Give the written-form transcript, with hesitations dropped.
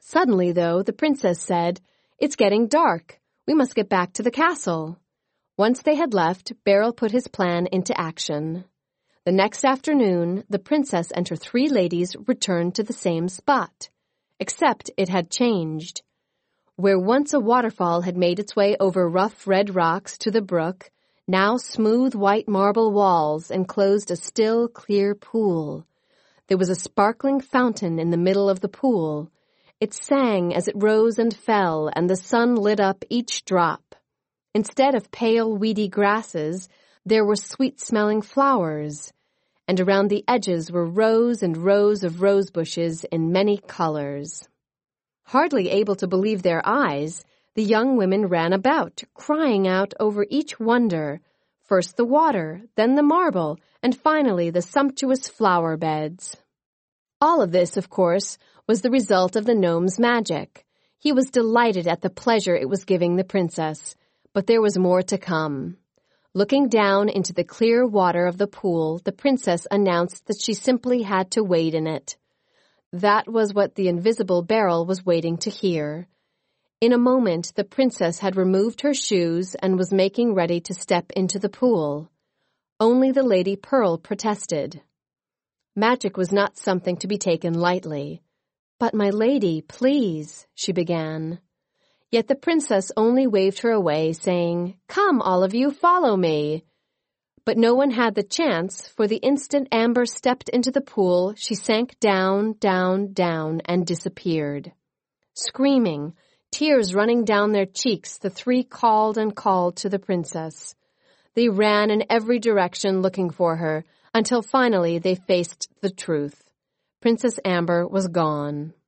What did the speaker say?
Suddenly, though, the princess said, "It's getting dark. We must get back to the castle." Once they had left, Beryl put his plan into action. The next afternoon, the princess and her 3 ladies returned to the same spot, except it had changed. Where once a waterfall had made its way over rough red rocks to the brook, now smooth white marble walls enclosed a still, clear pool. There was a sparkling fountain in the middle of the pool. It sang as it rose and fell, and the sun lit up each drop. Instead of pale, weedy grasses, there were sweet-smelling flowers, and around the edges were rows and rows of rose bushes in many colors. Hardly able to believe their eyes, the young women ran about, crying out over each wonder, first the water, then the marble, and finally the sumptuous flower beds. All of this, of course, was the result of the gnome's magic. He was delighted at the pleasure it was giving the princess, but there was more to come. Looking down into the clear water of the pool, the princess announced that she simply had to wade in it. That was what the invisible Beryl was waiting to hear. In a moment, the princess had removed her shoes and was making ready to step into the pool. Only the Lady Pearl protested. Magic was not something to be taken lightly. "But, my lady, please," she began. Yet the princess only waved her away, saying, "Come, all of you, follow me." But no one had the chance, for the instant Amber stepped into the pool, she sank down, down, down, and disappeared. Screaming, tears running down their cheeks, the 3 called and called to the princess. They ran in every direction looking for her, until finally they faced the truth. Princess Amber was gone.